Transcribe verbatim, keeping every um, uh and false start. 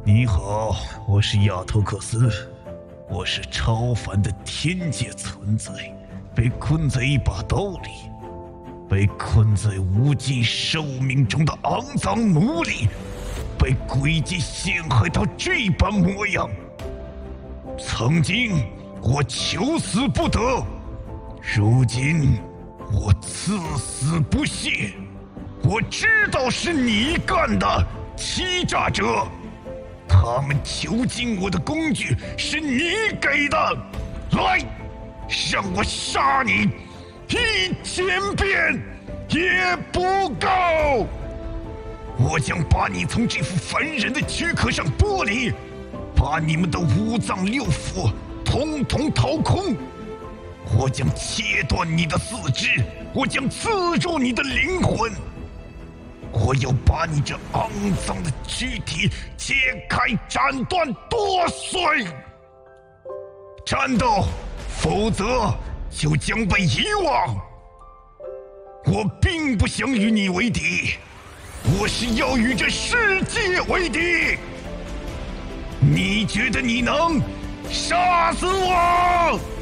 你好，我是亚托克斯，我是超凡的天界存在，被困在一把刀里，被困在无尽寿命中的肮脏奴隶，被诡计陷害到这般模样。曾经我求死不得，如今我赐死不谢。我知道是你干的，欺诈者！他们囚禁我的工具是你给的，来，让我杀你一千遍也不够！我将把你从这副凡人的躯壳上剥离，把你们的五脏六腑统统掏空。我将切断你的四肢，我将刺入你的灵魂。我要把你这肮脏的躯体切开、斩断、剁碎！战斗，否则就将被遗忘。我并不想与你为敌，我是要与这世界为敌。你觉得你能杀死我？